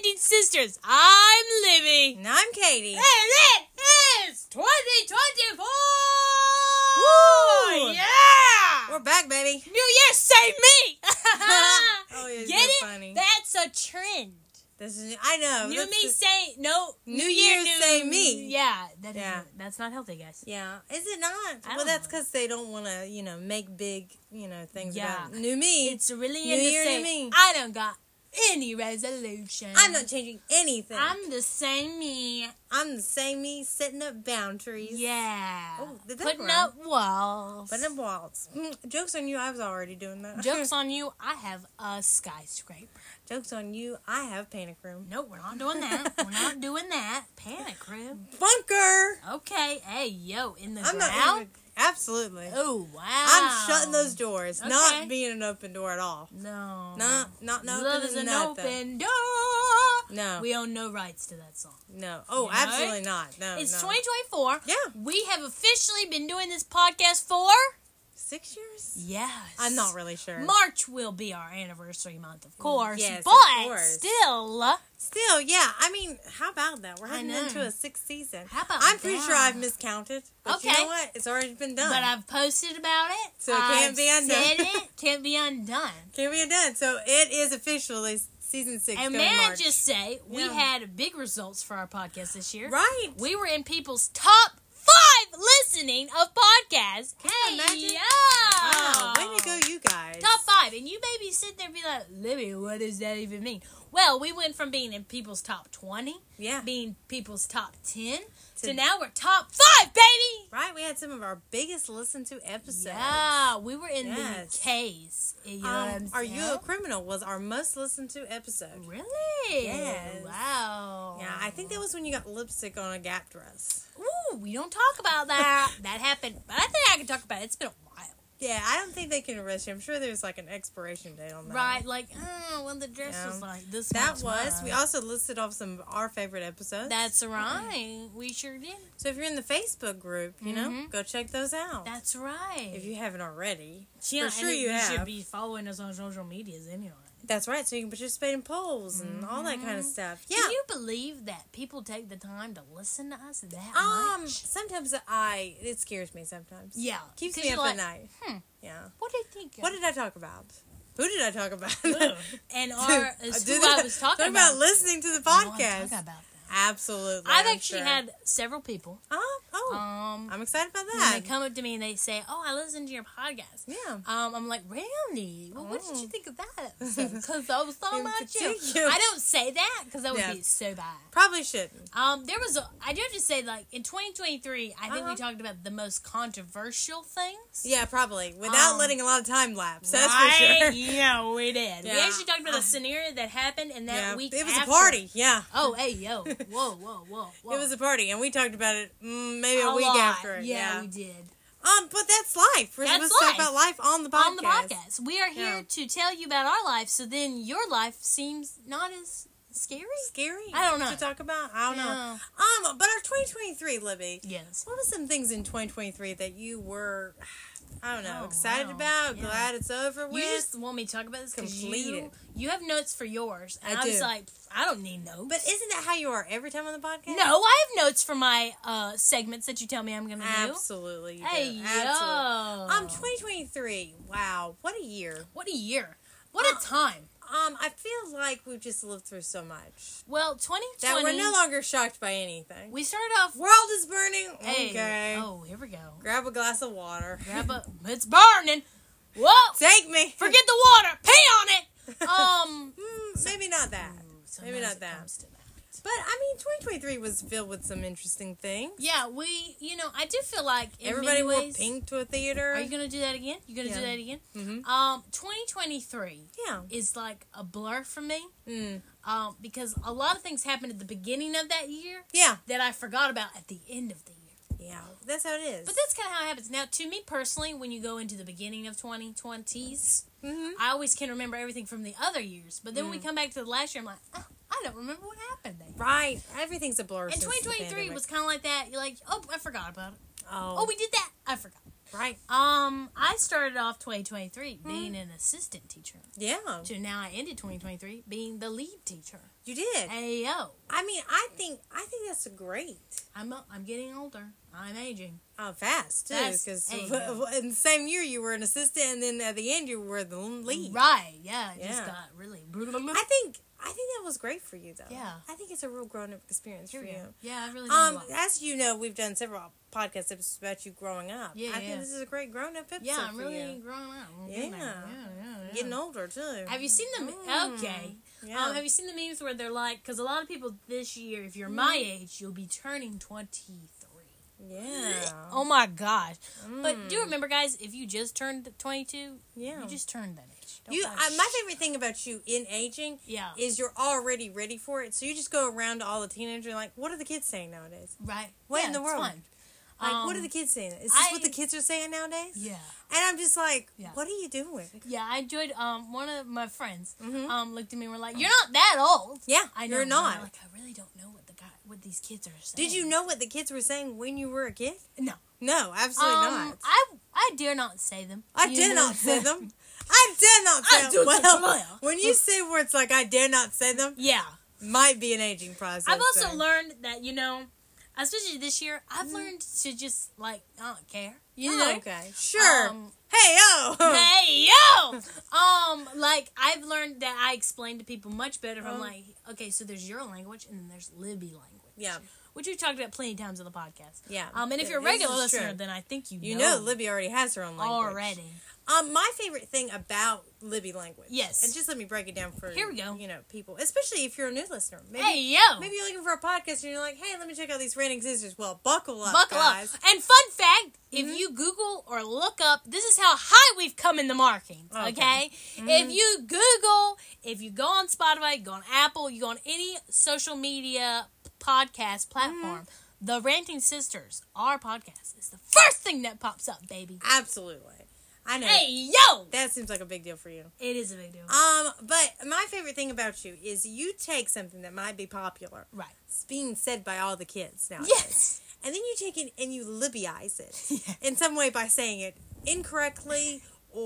Podcasting Sisters. I'm Libby. And I'm Katie. And it is 2024! Woo! Yeah! We're back, baby. New Year, save me! Oh, yeah, Get it? funny. That's a trend. This is, I know. New that's me the- say, no. New Year, say me. Yeah. Yeah. That's not healthy, guys. Yeah. Is it not? I Well, don't that's know. because they don't want to, make big, things Yeah. about new me. It's really New in the Year, same. new me. I don't got any resolution. I'm not changing anything. I'm the same me. I'm the same me setting up boundaries. Yeah. Oh, did that Putting rhyme? up walls. But in walls. Joke's on you, I was already doing that. Jokes on you, I have a skyscraper. Joke's on you, I have panic room. No, we're not doing that. We're not doing that. Panic room. Bunker! Okay. Hey, yo, in the I'm not ground? even, absolutely. Oh, wow. I'm shutting those doors. Okay. Not being an open door at all. No. Not Love is opening an nothing. open door. No. We own no rights to that song. No. Oh, You know? absolutely not. No. It's no. 2024. Yeah. We have officially been doing this podcast for... 6 years? Yes. I'm not really sure. March will be our anniversary month, of course. Yes, but of course. still, yeah. I mean, how about that? We're I heading know. into a 6th season. How about I'm pretty sure that? I've miscounted. But you Okay. know what? It's already been done. but I've posted about it. So it can't I've be undone. Said it can't be undone. Can't be done. So it is officially season 6 And going may I March. just say, we Yeah. had big results for our podcast this year. Right. We were in people's top 5 listening of podcasts. Can you imagine? Yeah. Wow. Way to go, you guys. Top 5. And you may be sitting there and be like, Libby, what does that even mean? Well, we went from being in people's top 20, Yeah. being people's top 10, To- to now we're top 5, baby! Right. We had some of our biggest listened to episodes. Yeah, we were in Yes. the K's. You know what I'm Are You a saying? Criminal was our most listened to episode. Really? Yes. Wow. Yeah, I think that was when you got lipstick on a Gap dress. Ooh, we don't talk about that. That happened. But I think I can talk about it. It's been a while. Yeah, I don't think they can arrest you. I'm sure there's like an expiration date on that. Right, like, when the dress Yeah. was like this. That much was. wide. We also listed off some of our favorite episodes. That's right. We sure did. So if you're in the Facebook group, Mhm. go check those out. That's right. If you haven't already. Yeah, For sure and you have. should be following us on social medias anyway. That's right. So you can participate in polls and all that kind of stuff. Yeah. Can you believe that people take the time to listen to us that much? Sometimes it scares me sometimes. Yeah. Keeps 'Cause me you're up like, at night. Yeah. What do you think? What did I talk about? Who did I talk about? And our is who Did I was talking talk about listening to the I wanna podcast. talk about that. Absolutely. I've I'm actually sure. had several people. I'm excited about When that. they come up to me and they say, "Oh, I listened to your podcast." Yeah. I'm like, really? Well, what did Oh. you think of that episode? Because I was talking In about you. particular. I don't say that because that would Yeah. be so bad. Probably shouldn't. I do have to say, like, in 2023, I think we talked about the most controversial things. Yeah, probably. Without letting a lot of time lapse. That's Right? for sure. Yeah, we did. We Yeah. actually talked about a scenario that happened in that Yeah. week. It was after. a party. Yeah. Oh, hey, yo. Whoa, whoa, whoa, whoa. It was a party, and we talked about it maybe a week lot. after. it. Yeah, we did. But that's life. We're That's supposed to talk life. about life on the podcast. On the podcast. We are here Yeah. to tell you about our life, so then your life seems not as scary. Scary. I don't know. To talk about. I don't Yeah. know. But our 2023, Libby. Yes. What were some things in 2023 that you were, I don't know, Oh, excited wow. about? Yeah. Glad it's over with? You just want me to talk about this because Completed. you have notes for yours. And I I was do. like, I don't need notes. But isn't that how you are every time on the podcast? no, I have notes for my segments that you tell me I'm going to do. Absolutely. You Hey, do. yo. Absolutely. 2023. Wow. What a year. What a year. What a time. I feel like we've just lived through so much Well, 2020. that we're no longer shocked by anything. We started off. World is burning. Hey, Okay. Oh, here we go. Grab a glass of water. It's burning. Whoa. Take me. Forget the water. Pee on it. Maybe not that. Sometimes Maybe not it that. comes to that. But, 2023 was filled with some interesting things. Yeah, I do feel like in Everybody many wore ways, pink to a theater. Are you going to do that again? You going to do Yeah. that again? Mhm. 2023 Yeah. is like a blur for me. Mm. Because a lot of things happened at the beginning of that year Yeah. that I forgot about at the end of the year. Yeah. That's how it is. But that's kind of how it happens. Now, to me personally, when you go into the beginning of 2020s, Mhm. I always can remember everything from the other years. But then when we come back to the last year, I'm like, oh, I don't remember what happened there. Right. Everything's a blur. And since the 2023 pandemic. was kind of like that. You're like, oh, I forgot about it. Oh. Oh, we did that. I forgot. Right. I started off 2023 being an assistant teacher. Yeah. So now I ended 2023 being the lead teacher. You did. Ayo. I mean, I think that's great. I'm getting older. I'm aging. Oh, fast too, Fast. because Hey, in the same year you were an assistant, and then at the end you were the lead. Right. Yeah. It just Yeah. got really. I think that was great for you, though. Yeah. I think it's a real grown-up experience for you. Yeah, I really learned a lot. As you know, we've done several podcast episodes about you growing up. Yeah, I think this is a great grown-up episode. Yeah, I'm for really you. growing up. I'm Yeah. yeah. Getting older too. Have you seen the okay? Yeah. Have you seen the memes where they're like, because a lot of people this year, if you're my age, you'll be turning 23. Yeah. Oh my gosh! But do remember, guys, if you just turned 22, Yeah. you just turned that age. Don't My favorite thing about you in aging Yeah. is you're already ready for it. So you just go around to all the teenagers and like, what are the kids saying nowadays? Right? What Yeah, in the it's world? fun. Like, what are the kids saying? Is this what the kids are saying nowadays? Yeah. And I'm just like, Yeah. what are you doing? Yeah, I enjoyed. One of my friends Mhm. looked at me and were like, "You're not that old." Yeah, I know. you're and not. I'm like, I really don't know what these kids are saying. Did you know what the kids were saying when you were a kid? No. No, absolutely not. I dare not say them. I You dare know? not say them. I dare not say I them. do Well, declare. when you say words like I dare not say them, Yeah. might be an aging process. I've also there. learned that, especially this year, I've learned to just, I don't care. You Oh, know? okay. Sure. Um, Hey, yo! Hey, yo! I've learned that I explain to people much better if I'm like, okay, so there's your language and then there's Libby language. Yeah. Which we've talked about plenty of times on the podcast. Yeah. And if you're a This regular is listener, true. then I think you You know. know Libby already has her own language. Already. My favorite thing about Libby language. Yes. And just let me break it down for Here we go. People, especially if you're a new listener. Maybe, Hey, yo! Maybe you're looking for a podcast and you're like, hey, let me check out these Ranting Sisters. Well, buckle up, Buckle guys. up. And fun fact, if you Google or look up, this is how high we've come in the markings, okay? If you Google, if you go on Spotify, go on Apple, you go on any social media podcast platform, the Ranting Sisters, our podcast, is the first thing that pops up, baby. Absolutely. I know. Hey, yo! That seems like a big deal for you. It is a big deal. But my favorite thing about you is you take something that might be popular. Right. It's being said by all the kids nowadays. Yes! And then you take it and you Libbyize it. Yes. In some way by saying it incorrectly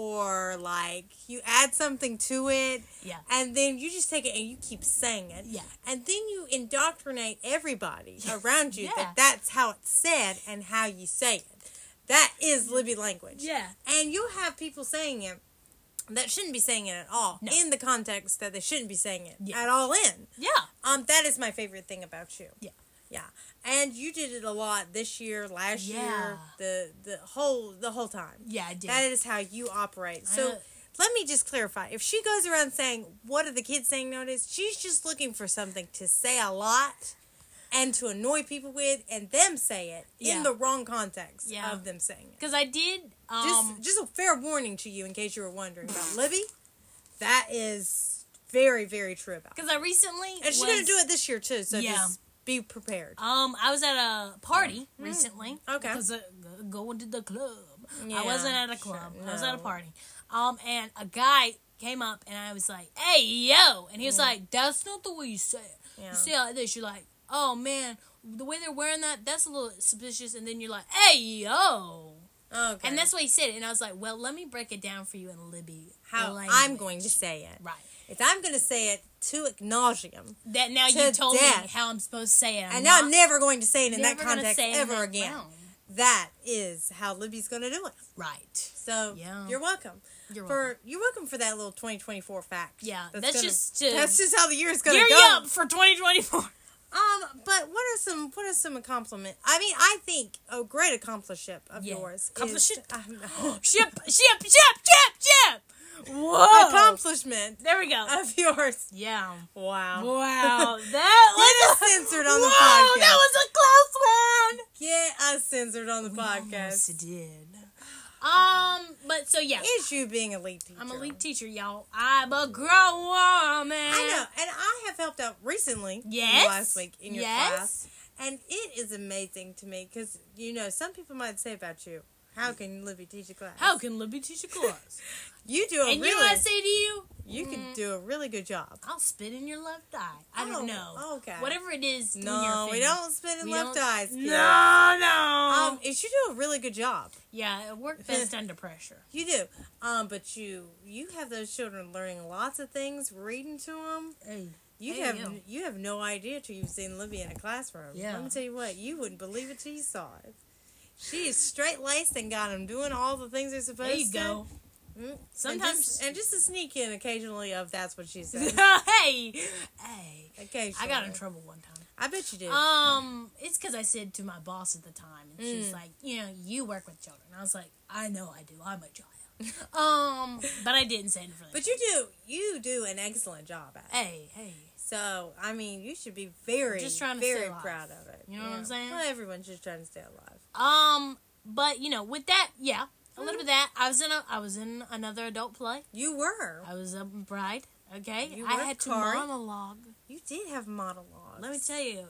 or like you add something to it. Yeah. And then you just take it and you keep saying it. Yeah. And then you indoctrinate everybody around you Yeah. that that's how it's said and how you say it. That is Libby language. Yeah. And you'll have people saying it that shouldn't be saying it at all. No. In the context that they shouldn't be saying it Yeah. at all in. Yeah. That is my favorite thing about you. Yeah. Yeah. And you did it a lot this year, last year, the whole time. Yeah, I did. That is how you operate. So let me just clarify. If she goes around saying, what are the kids saying nowadays? She's just looking for something to say a lot and to annoy people with and them say it in the wrong context of them saying it. Because I did, Just a fair warning to you in case you were wondering about Libby. That is very, very true about because I recently And she's going to do it this year too, so Yeah. just be prepared. I was at a party recently. Okay. Because going to the club. Yeah, I wasn't at a club. sure, I was at a no. party. And a guy came up and I was like, "Hey, yo!" And he was like, "That's not the way you say it. Yeah. You say it like this. You're like, oh man, the way they're wearing that's a little suspicious." And then you're like, "Hey, yo!" Okay. And that's what he said. And I was like, well, let me break it down for you in Libby. how language. I'm going to say it. Right. If I'm going to say it to ad nauseum, That now To you told me death. how I'm supposed to say it. and now I'm never going to say it in that never gonna context say it in ever that again. realm. That is how Libby's going to do it. Right. So Yeah. you're welcome. You're You're welcome for that little 2024 fact. Yeah, That's that's gonna- just to that's just how the year is going gear to you go. up for 2024. But what are some accomplishments? I mean, I think a great accomplishment of Yeah. yours Accomplishment? is Ship. Whoa. accomplishment There we go. of yours. Yeah. Wow. Wow. That Get was us censored on the Whoa, podcast. that was a close one. Get us censored on the Almost podcast. did. But so yeah, Is you being a lead teacher? I'm a lead teacher, y'all. I'm a grown woman. I know, and I have helped out recently. Yes. Last week in your Yes. class, and it is amazing to me because some people might say about you, How can Libby teach a class? How can Libby teach a class? You do a and really... you know what I say to you? You can do a really good job. I'll spit in your left eye. I don't know. Okay. Whatever it is. No, we don't spit in left eyes. Kid. No. You do a really good job. Yeah, it worked best under pressure. You do. But you have those children learning lots of things, reading to them. Hey. You have no idea till you've seen Libby in a classroom. Yeah. Let me tell you what, you wouldn't believe it till you saw it. She is straight laced and got them doing all the things they're supposed to. There you go. Sometimes and just to sneak in occasionally of that's what she said. hey. Occasionally. I got in trouble one time. I bet you did. It's because I said to my boss at the time, and she's like, you work with children. I was like, I know I do. I'm a child. But I didn't say anything. But you do an excellent job at it. Hey. So, I mean, you should be very, just trying to very stay alive. proud of it. You know what I'm saying? Well, everyone's just trying to stay alive. But with that, yeah, a little bit of that. I was in another adult play. You were. I was a bride. Okay, You I worked had to hard. monologue. You did have monologues. Let me tell you,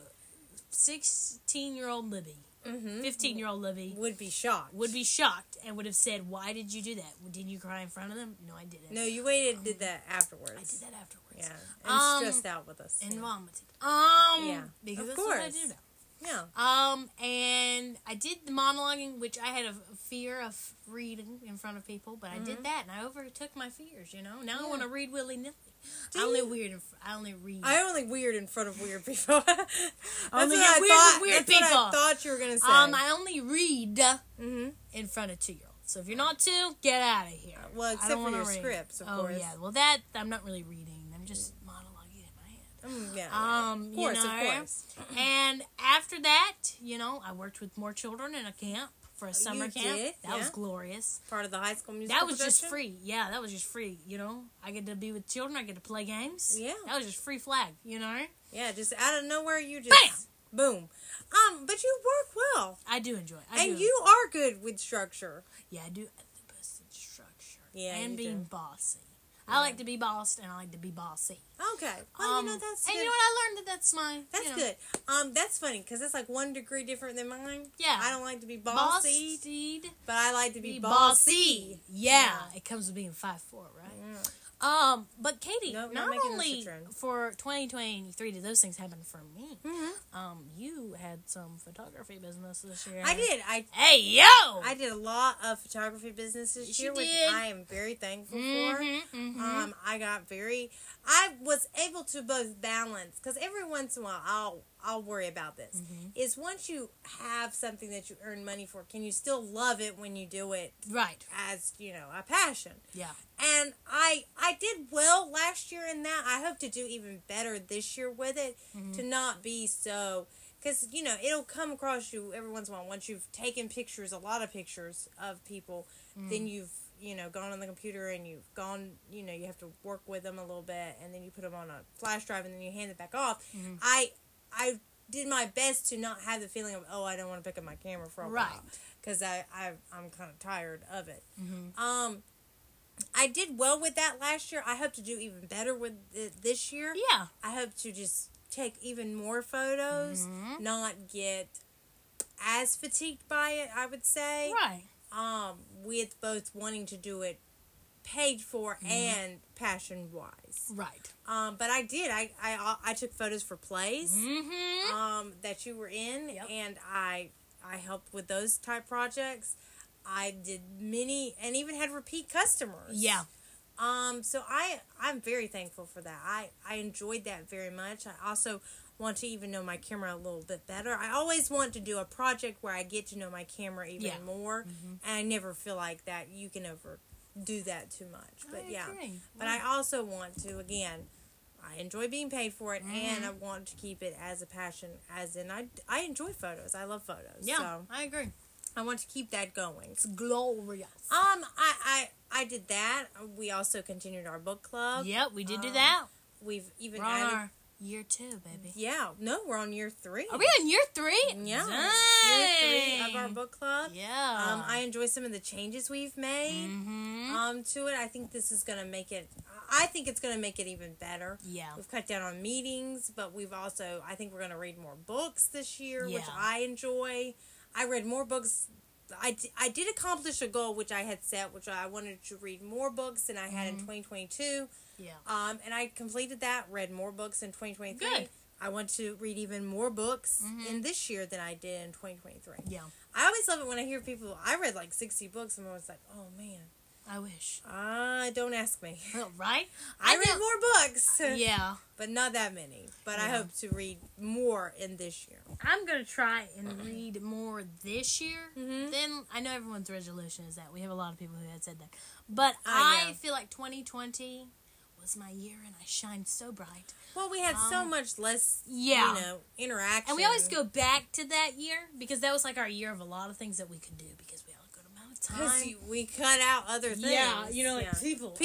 16-year-old Libby, 15-year-old Libby would be shocked. Would be shocked and would have said, "Why did you do that? Did you cry in front of them?" No, I didn't. No, you waited and did that afterwards. I did that afterwards. Yeah, and stressed out with us. And vomited. Yeah, because of that's course. what I do now. Yeah. And I did the monologuing, which I had a fear of reading in front of people, but I did that, and I overtook my fears. Now I want to read willy nilly. I only read. I only weird in front of weird people. That's only what get weird with weird that's people. What I thought you were gonna say. I only read in front of 2-year-olds. So if you're not 2, get out of here. Well, except for your scripts, of course. Oh yeah. Well, that I'm not really reading. I'm just monologuing in my head. Yeah. Of course. And after that, I worked with more children in a camp for a summer camp. Did? That was glorious. Part of the High School Musical That was production? just free. Yeah, that was just free. I get to be with children. I get to play games. Yeah. That was just free flag. Yeah, just out of nowhere, you just boom. But you work well. I do enjoy it. And you are good with structure. Yeah, I do the best in structure. Yeah, and you being do. bossy. I like to be bossed, and I like to be bossy. Okay. Well, that's and good. you know what? I learned that's my... That's good. That's funny, because that's like 1 degree different than mine. Yeah. I don't like to be bossy, Bossied. but I like to be bossy. Yeah. It comes with being 5'4", right? Yeah. But Katie, Nope, not not making only this a trend. for 2023 did those things happen for me. Mm-hmm. You had some photography business this year. I did. Hey yo! I did a lot of photography business this year, which I am very thankful for. I was able to both balance, because every once in a while I'll worry about this. Is once you have something that you earn money for, can you still love it when you do it? Right. As a passion. Yeah. And I did well last year in that. I hope to do even better this year with it, to not be so, because it'll come across you every once in a while. Once you've taken pictures, a lot of pictures of people, then you've gone on the computer and you've gone, you have to work with them a little bit, and then you put them on a flash drive and then you hand it back off. I did my best to not have the feeling of, I don't want to pick up my camera for a while, because I'm kind of tired of it. I did well with that last year. I hope to do even better with it this year. Yeah. I hope to just take even more photos, not get as fatigued by it, I would say. Right. With both wanting to do it paid for and passion wise. Right. But I did. I took photos for plays that you were in, and I helped with those type projects. I did many, and even had repeat customers. Yeah. So I'm very thankful for that. I enjoyed that very much. I also want to even know my camera a little bit better. I always want to do a project where I get to know my camera even more, and I never feel like that you can overdo that too much. But I agree. But I also want to, again, I enjoy being paid for it, and I want to keep it as a passion, as in I enjoy photos. I love photos. Yeah, so I agree. I want to keep that going. It's glorious. I did that. We also continued our book club. Yep, we did do that. We've even we're on added our year 2, baby. Yeah, no, we're on year 3. Are we on year 3? Yeah, Dang. year 3 of our book club. Yeah. I enjoy some of the changes we've made to it. I think this is gonna make it. I think it's gonna make it even better. Yeah. We've cut down on meetings, but we've also. I think we're gonna read more books this year, which Yeah. I enjoy. I read more books I did accomplish a goal which I had set, which I wanted to read more books than I had in 2022. Yeah. And I completed that, read more books in 2023. Good. I want to read even more books in this year than I did in 2023. Yeah. I always love it when I hear people, I read like 60 books, and I was like, oh man. I wish. Don't ask me. Right? I read more books. Yeah. But not that many. But I hope to read more in this year. I'm going to try and read more this year. Then I know everyone's resolution is that. We have a lot of people who had said that. But I feel like 2020 was my year and I shined so bright. Well, we had so much less, interaction. And we always go back to that year because that was like our year of a lot of things that we could do because we had a good amount of time. We cut out other things. Yeah, like people.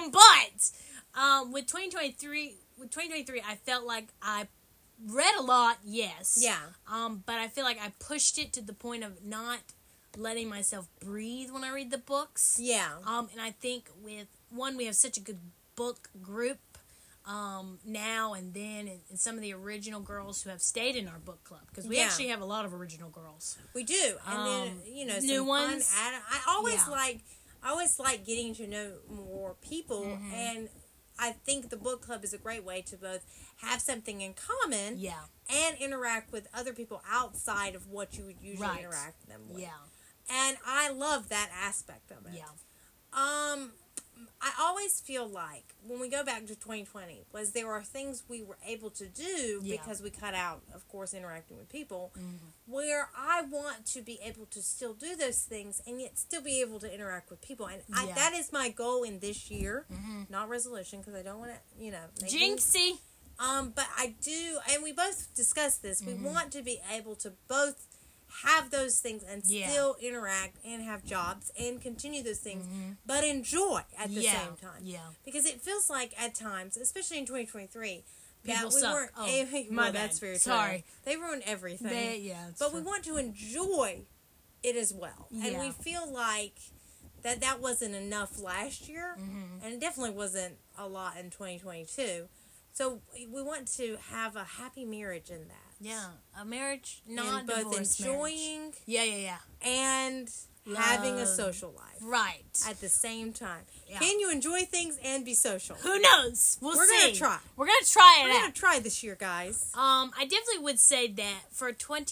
With 2023, I felt like I read a lot, yes. Yeah. But I feel like I pushed it to the point of not letting myself breathe when I read the books. Yeah. And I think we have such a good book group now and then, and some of the original girls who have stayed in our book club, because we actually have a lot of original girls. We do. And then, new some ones. Fun I always like getting to know more people, and I think the book club is a great way to both have something in common and interact with other people outside of what you would usually interact with them with. Yeah. And I love that aspect of it. Yeah. I always feel like when we go back to 2020 was there are things we were able to do because we cut out, of course, interacting with people, where I want to be able to still do those things and yet still be able to interact with people. And that is my goal in this year, not resolution, because I don't want to, Jinxie. But I do, and we both discussed this, we want to be able to both have those things and still interact and have jobs and continue those things, but enjoy at the same time. Yeah. Because it feels like at times, especially in 2023, people that we suck. weren't My bad. that's very true. Sorry. They ruin everything. But we want to enjoy it as well. Yeah. And we feel like that wasn't enough last year, and it definitely wasn't a lot in 2022. So we want to have a happy marriage in that. Yeah, a marriage, not and both divorce enjoying, marriage. and having a social life, right, at the same time. Yeah. Can you enjoy things and be social? Who knows? We're see. Gonna try. We're gonna try it. We're gonna try this year, guys. I definitely would say that for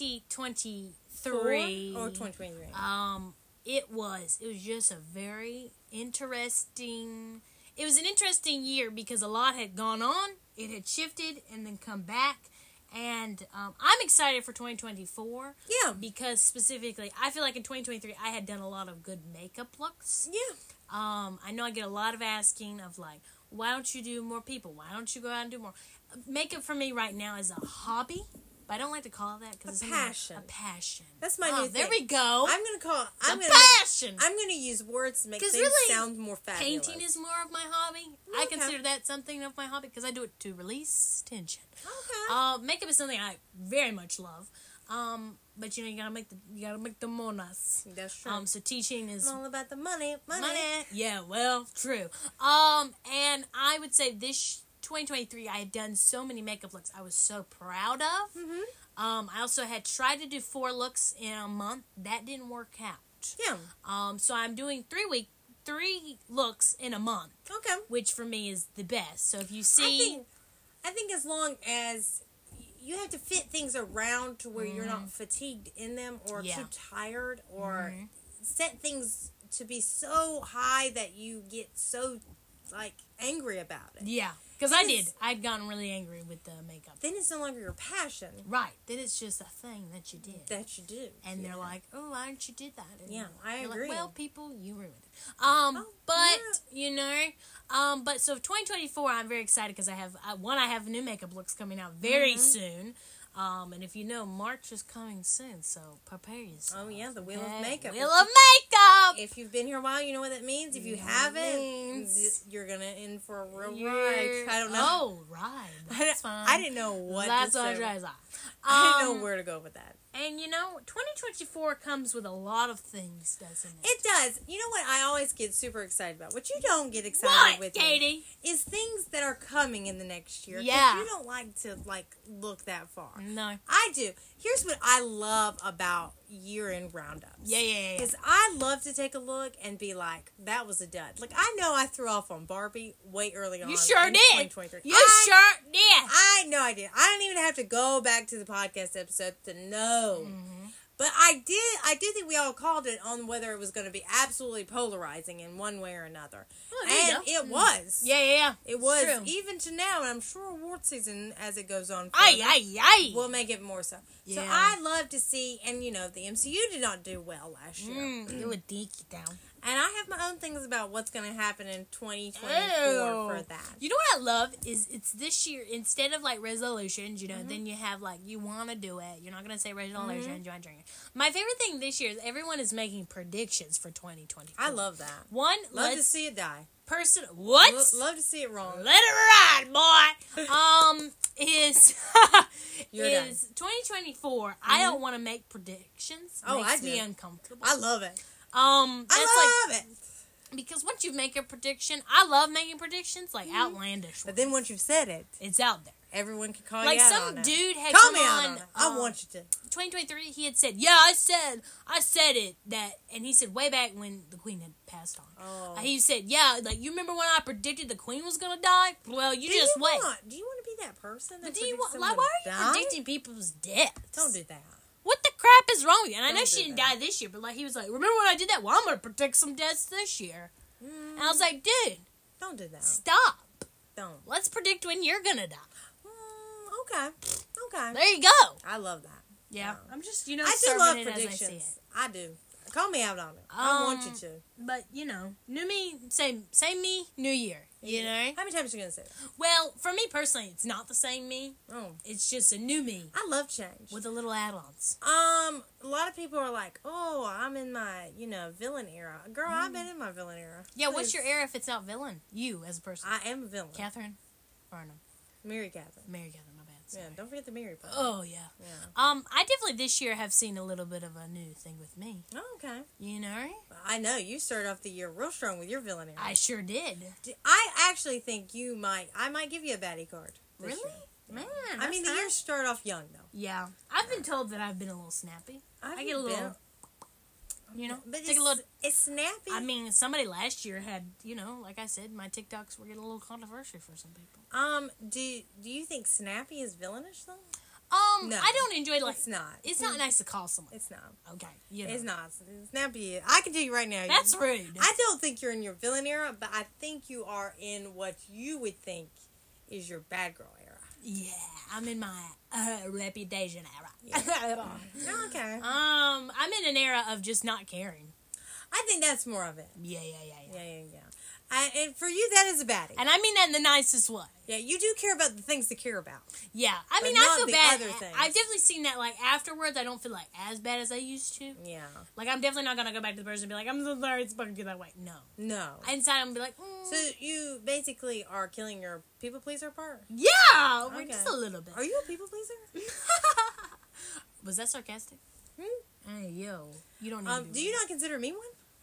2023 or 2023. It was just a very interesting. It was an interesting year because a lot had gone on. It had shifted and then come back. And I'm excited for 2024. Yeah. Because specifically, I feel like in 2023, I had done a lot of good makeup looks. Yeah. I know I get a lot of asking of like, why don't you do more people? Why don't you go out and do more? Makeup for me right now is a hobby. But I don't like to call it that because it's passion. A passion. That's my new thing. There we go. I'm going to call it passion. I'm going to use words to make things really, sound more fabulous. Painting is more of my hobby. Okay. I consider that something of my hobby because I do it to release tension. Okay. Makeup is something I very much love. But you gotta make the monas. That's true. So teaching is all about the money. Yeah, well, true. And I would say this 2023, I had done so many makeup looks I was so proud of. I also had tried to do 4 looks in a month. That didn't work out. Yeah. So I'm doing 3 looks in a month. Okay. Which for me is the best. So if you see, I think as long as you have to fit things around to where you're not fatigued in them or too tired or set things to be so high that you get so angry about it. Yeah. Because I'd gotten really angry with the makeup. Then it's no longer your passion. Right. Then it's just a thing that you did. And they're like, oh, why didn't you do that? And I agree. Like, well, people, you ruined it. But so 2024, I'm very excited because I have new makeup looks coming out very soon. And if you know, March is coming soon, so prepare yourself. Oh, yeah, the Wheel of Makeup. Wheel of Makeup! If you've been here a while, you know what that means. If you haven't, you're going to in for a real ride. I don't know. Oh, ride. That's fine. I didn't know what That's to what say. I I didn't know where to go with that. And 2024 comes with a lot of things, doesn't it? It does. You know what I always get super excited about? What you don't get excited with Katie? is things that are coming in the next year. Yeah. You don't like to look that far. No. I do. Here's what I love about year-end roundups. Yeah. Is I love to take a look and be like, that was a dud. Like, I know I threw off on Barbie way early on. You sure in did. 2023. You sure did. I know I did. I don't even have to go back to the podcast episode to know. Mm-hmm. But I did think we all called it on whether it was going to be absolutely polarizing in one way or another. Oh, and it was. Yeah. It was. True. Even to now, and I'm sure award season, as it goes on, Aye. will make it more so. Yeah. So I love to see, and the MCU did not do well last year. It would deke you down. And I have my own things about what's going to happen in 2024 for that. You know what I love is it's this year, instead of resolutions, then you have you want to do it. You're not going to say resolutions, you want to drink it. My favorite thing this year is everyone is making predictions for 2024. I love that. One, love to see it die. What? Love to see it wrong. Let it ride, boy. Is You're done. 2024. I don't want to make predictions. Oh, Makes I me do. uncomfortable. I love it. That's I love it. because once you make a prediction, I love making predictions, outlandish But ones. then once you've said it, It's out there. everyone can call you out Some on it. dude had Call come me out on. on it. I want you to. 2023. He had said, "Yeah, I said it that," and he said way back when the Queen had passed on. Oh. He said, "Yeah, you remember when I predicted the Queen was gonna die? Well, you just wait." Do you want to be that person? That But do you predicts want? Why someone are you die? predicting people's deaths? Don't do that. What the crap is wrong with you? And I know Don't she do didn't that. die this year, but he was like, "Remember when I did that? Well, I'm gonna predict some deaths this year." And I was like, "Dude, Don't do that. stop. Don't. Let's predict when you're gonna die." Okay. There you go. I love that. Yeah, I'm just I do serving love it as I see predictions. it. I do. Call me out on it. I want you to. But new me, same me, new year. You know. How many times are you gonna say it? Well, for me personally, it's not the same me. Oh, It's just a new me I love change. with a little add-ons. A lot of people are like, "Oh, I'm in my, villain era." Girl, I've been in my villain era. Yeah, what's Please. your era if it's not villain? You as a person. I am a villain. Catherine Barnum. Mary Catherine. Mary Catherine, my bad. Yeah, Sorry. don't forget the Mary part. Oh, yeah. Yeah. I definitely this year have seen a little bit of a new thing with me. Oh, okay. You know? I know you started off the year real strong with your villain era. I sure did. I actually think I might give you a baddie card. this Really? year. Man, I mean, the that's year started off young though. Yeah. I've been told that I've been a little snappy. I get a little, but take a little. it's snappy. I mean, somebody last year had, like I said, my TikToks were getting a little controversial for some people. Do you think snappy is villainish though? No. I don't enjoy It's not. It's not nice to call someone. It's not. Okay, It's not. Snappy. I can tell you right now. That's rude. I don't think you're in your villain era, but I think you are in what you would think is your bad girl era. Yeah, I'm in my reputation era. Okay. I'm in an era of just not caring. I think that's more of it. Yeah. Yeah. And for you, that is a baddie. And I mean that in the nicest way. Yeah, you do care about the things to care about. Yeah, I mean, But I not feel the bad. other things. I've definitely seen that. Afterwards, I don't feel as bad as I used to. Yeah. I'm definitely not gonna go back to the person and be like, "I'm so sorry, it's spoken to you that way." No. Inside, I'm gonna be like, So you basically are killing your people pleaser part? "Yeah, we're Okay. just a little bit." Are you a people pleaser? Was that sarcastic? Hey, yo, you don't need to be Do you not consider me one?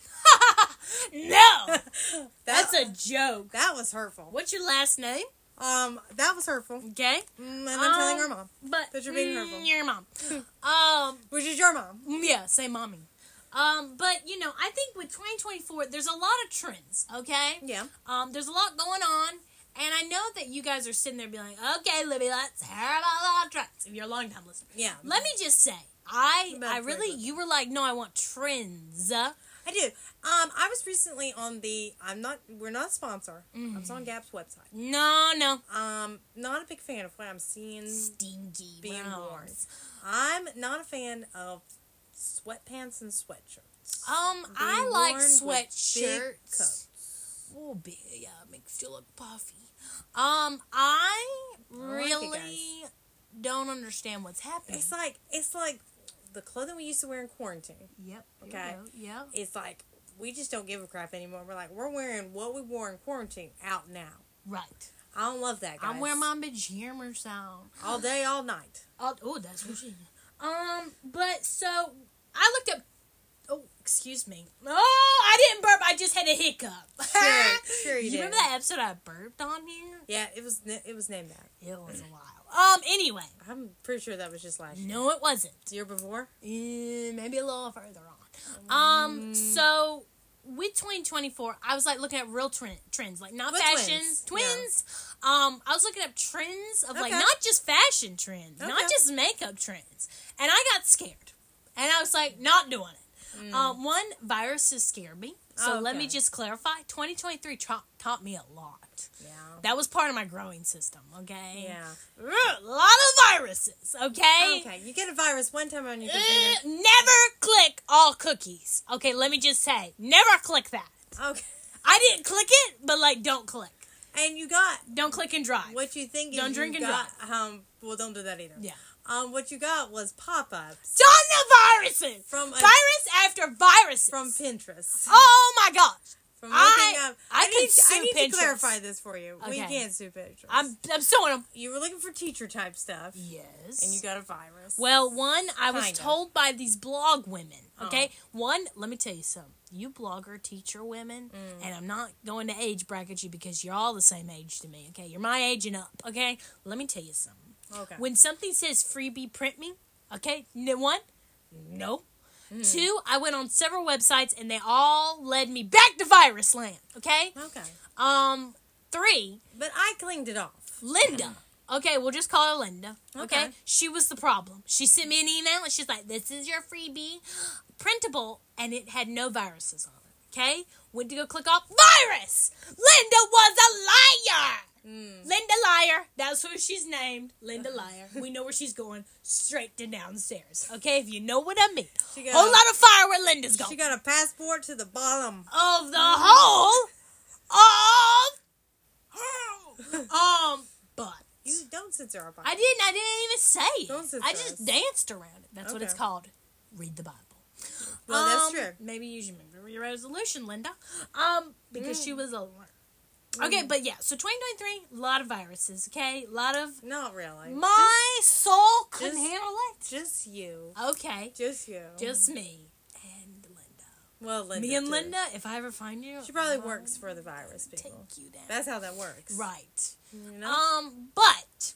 No, that's a joke. That was hurtful. What's your last name? That was hurtful. Okay, And I'm telling her mom. but That you're being hurtful. Your mom. Which is your mom. Yeah, say mommy. But I think with 2024, there's a lot of trends. Okay. Yeah. There's a lot going on, and I know that you guys are sitting there being like, "Okay, Libby, let's hear about the trends." If you're a long time listener, Yeah. Let me just say, you were like, "No, I want trends." I do. I was recently on we're not a sponsor. I was on Gap's website. No. Not a big fan of what I'm seeing Stingy being Browns. worn. I'm not a fan of sweatpants and sweatshirts. I Being like worn with big sweatshirts. coats. Oh, big, yeah, makes you look puffy. I like it, really don't understand what's happening. It's like the clothing we used to wear in quarantine. Yep. Okay. Yep. It's like we just don't give a crap anymore. We're wearing what we wore in quarantine out now. Right. I don't love that, guys. I'm wearing my pajamas out. All day, all night. Oh, that's what she... But, so, I looked up... Oh, excuse me. Oh, I didn't burp. I just had a hiccup. Sure you did. Remember that episode I burped on here? Yeah, it was named that. It was a while. Anyway. I'm pretty sure that was just last year. No, it wasn't. The year before? Maybe a little further on. So... With 2024, I was like looking at real trends, like not fashions, twins. Yeah. I was looking up trends of like not just fashion trends, not just makeup trends, and I got scared, and I was like, not doing it. One, viruses scared me, so let me just clarify. 2023 taught me a lot. Yeah, that was part of my growing system. Okay. Yeah, a lot of viruses. Okay. Okay, you get a virus one time on your computer. Never click all cookies. Okay, let me just say, never click that. Okay. I didn't click it, but like, don't click. And you got... Don't click and drive. What you think don't drink and drive. Well, don't do that either. Yeah. What you got was pop-ups. Ton of viruses! Virus after viruses. From Pinterest. Oh my gosh. From looking up... I need Pinterest. to clarify this for you. Okay. We can't sue Pinterest. I'm suing them. You were looking for teacher-type stuff. Yes. And you got a virus. Well, one, I was told by these blog women, okay? One, let me tell you something. You blogger, teacher women, and I'm not going to age bracket you because you're all the same age to me, okay? You're my age and up, okay? Let me tell you something. Okay. When something says freebie print me, okay? One, no. Two, I went on several websites and they all led me back to virus land, okay? Okay. Three. But I cleaned it off. Linda. Okay, we'll just call her Linda. Okay? She was the problem. She sent me an email and she's like, this is your freebie. Printable, and it had no viruses on it. Okay? Went to go click off virus. Linda was a liar. Linda Liar. That's who she's named. Linda Liar. We know where she's going. Straight to downstairs. Okay? If you know what I mean. Whole lot of fire where Linda's going. She got a passport to the bottom. Of the whole of but you don't censor our podcast. I didn't even say it. Don't censor I just us. danced around it. That's what it's called. Read the Bible. Well, that's true. Maybe you should remember your resolution, Linda. Because she was a okay, but yeah, so 2023, a lot of viruses, okay? A lot of... Not really. My soul couldn't handle it. Just you. Okay. Just you. Just me and Linda. Well, Linda Me and too. Linda, if I ever find you... She probably works for the virus people. Take you down. That's how that works. Right. You know? But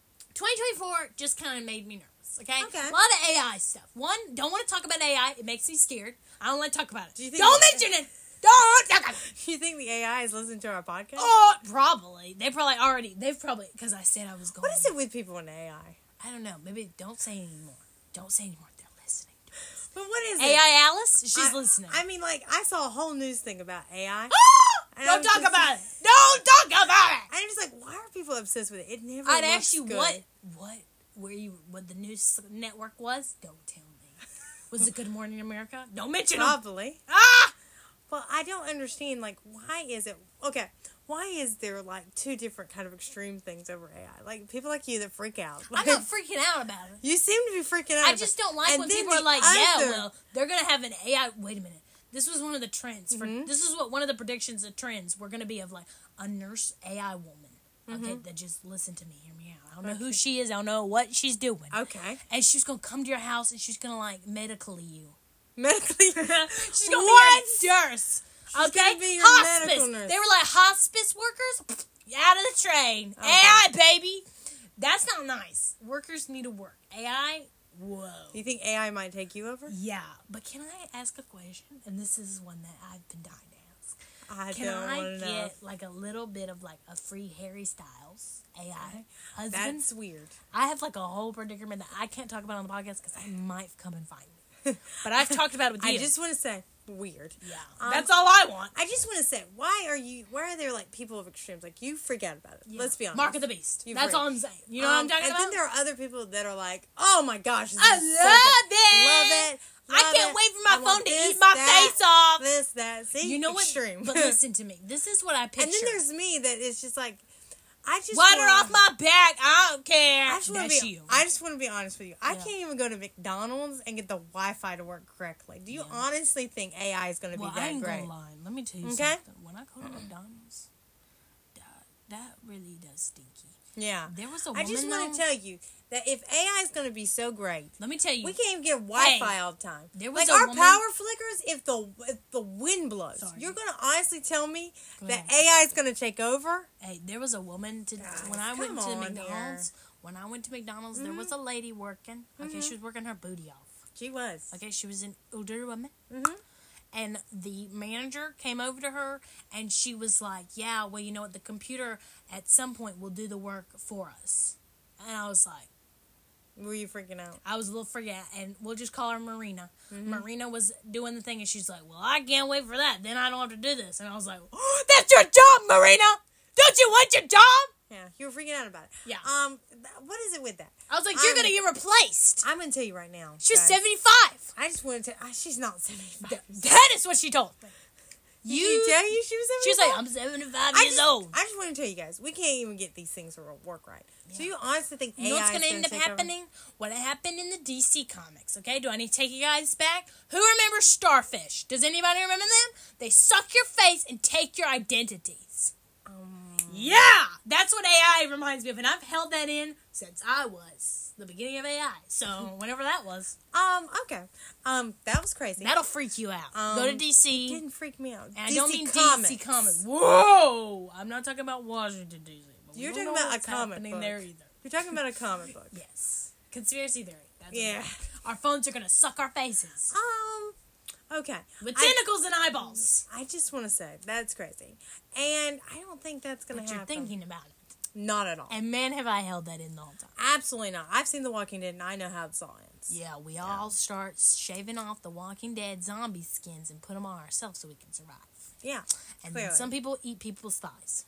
2024 just kind of made me nervous, okay? A lot of AI stuff. One, don't want to talk about AI. It makes me scared. I don't want to talk about it. Don't mention it. Don't talk about it. You think the AI is listening to our podcast? Oh, probably. They've probably, because I said I was going. What is it with people in AI? I don't know. Maybe don't say anymore. Don't say anymore. They're listening to us. But what is AI Alice? She's listening. I mean, like, I saw a whole news thing about AI. Don't talk about it. Don't talk about it. I'm just like, why are people obsessed with it? It never I'd looks ask you good. what the news network was. Don't tell me. Was it Good Morning America? Don't mention Probably. them. Ah! But I don't understand, like, why is it... Okay, why is there, like, two different kind of extreme things over AI? Like, people like you that freak out. Like, I'm not freaking out about it. You seem to be freaking out. I just don't like when people are like, they're going to have an AI... Wait a minute. This was one of the trends. This is what one of the predictions of trends were going to be of, like, a nurse AI woman. Okay, that just listen to me, hear me out. I don't know who she is. I don't know what she's doing. Okay. And she's going to come to your house and she's going to, like, medically you. Medically? She's going to be a nurse. She's gonna be your hospice. medical nurse. They were like, hospice workers, out of the train. Okay. AI, baby. That's not nice. Workers need to work. AI, whoa. Do you think AI might take you over? Yeah. But can I ask a question? And this is one that I've been dying to ask. Can I get like a little bit of like a free Harry Styles AI husband? That's weird. I have like a whole predicament that I can't talk about on the podcast because I might come and find me. But I've talked about it with you. I just want to say, weird. Yeah. That's all I want. I just want to say, why are there like people of extremes? Like, you freak out about it. Yeah. Let's be honest. Mark of the Beast. That's all I'm saying. You know what I'm talking about? And then there are other people that are like, oh my gosh, this I is love it. I can't wait for my phone to eat my face off. This, that. See? You know what? Extreme. But listen to me. This is what I picture. And then there's me that is just like, water off my back. I don't care. I just want to be honest with you. I can't even go to McDonald's and get the Wi-Fi to work correctly. Do you honestly think AI is going to be that great? I ain't gonna lie. Let me tell you something. When I go to McDonald's, that really does stinky. Yeah. There was a woman, I just want to tell you that if AI is going to be so great, let me tell you, we can't even get Wi-Fi all the time. There was like a our woman, power flickers, if the wind blows, you're going to honestly tell me that AI is going to take over? Hey, there was a woman when I went to McDonald's. When I went to McDonald's, there was a lady working. Okay, she was working her booty off. She was. Okay, she was an older woman. Mm-hmm. And the manager came over to her, and she was like, yeah, well, you know what, the computer at some point will do the work for us. And I was like... Were you freaking out? I was a little freaked out, and we'll just call her Marina. Mm-hmm. Marina was doing the thing, and she's like, well, I can't wait for that. Then I don't have to do this. And I was like, oh, that's your job, Marina! Don't you want your job? Yeah, you were freaking out about it. Yeah. What is it with that? I was like, you're going to get replaced. I'm going to tell you right now. She was 75. I just wanted to... she's not 75. That is what she told me. Did she tell you she was 75? She was like, I'm 75 years old. I just want to tell you guys, we can't even get these things to work right. Yeah. So you honestly think AI you know what's going to end up happening? What happened in the DC comics, okay? Do I need to take you guys back? Who remembers Starfish? Does anybody remember them? They suck your face and take your identities. Yeah! That's what AI reminds me of, and I've held that in since I was the beginning of AI. So, whenever that was. Okay. That was crazy. That'll freak you out. Go to DC. It didn't freak me out. And DC I don't mean Comics. DC Comics. Whoa! I'm not talking about Washington, D.C. You're talking about a comic book. There either. You're talking about a comic book. Yes. Conspiracy theory. That's yeah. Our phones are going to suck our faces. Okay. With tentacles and eyeballs. I just want to say, that's crazy. And I don't think that's going to happen. You're thinking about it. Not at all. And man, have I held that in the whole time. Absolutely not. I've seen The Walking Dead, and I know how this all ends. Yeah, we all start shaving off the Walking Dead zombie skins and put them on ourselves so we can survive. Yeah. And then some people eat people's thighs.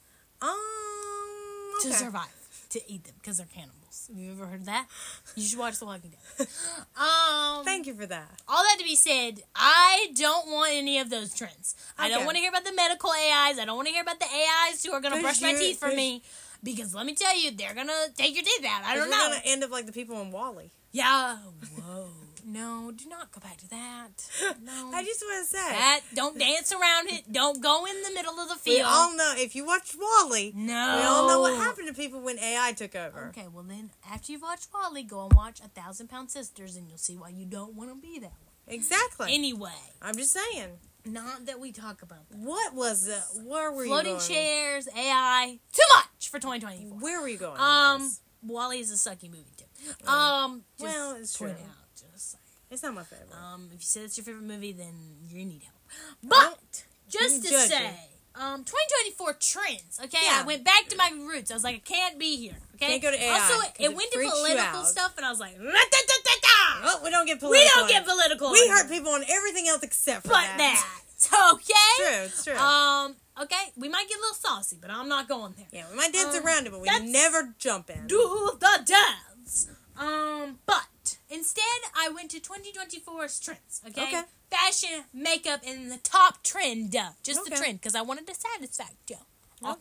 Okay. To survive. To eat them, because they're cannibals. Have you ever heard of that? You should watch The Walking Dead. Thank you for that. All that to be said, I don't want any of those trends. Okay. I don't want to hear about the medical AIs. I don't want to hear about the AIs who are going to brush my teeth for me. Because let me tell you, they're going to take your teeth out. I don't know. You're going to end up like the people in WALL-E. Yeah. Whoa. No, do not go back to that. No. I just want to say. Don't dance around it. Don't go in the middle of the field. We all know, if you watch WALL-E, we all know what happened to people when AI took over. Okay, well then, after you've watched WALL-E, go and watch 1,000 Pound Sisters, and you'll see why you don't want to be that way. Exactly. Anyway. I'm just saying. Not that we talk about that. What was it? Where were Floating you going? chairs, AI. Too much for 2024. Where were you going? WALL-E is a sucky movie, too. Well, it's true. It's not my favorite. If you say it's your favorite movie, then you need help. But, just to say, 2024 trends, okay? Yeah. I went back to my roots. I was like, I can't be here, okay? Can't go to AI. Also, it went to political stuff, and I was like, oh, we don't get political. We don't get political. We hurt people on everything else except for that. Okay? It's true. Okay, we might get a little saucy, but I'm not going there. Yeah, we might dance around it, but we never jump in. Do the dance. But instead, I went to 2024's trends, okay? Fashion, makeup, and the top trend. Just the trend, because I wanted to satisfy you. Okay.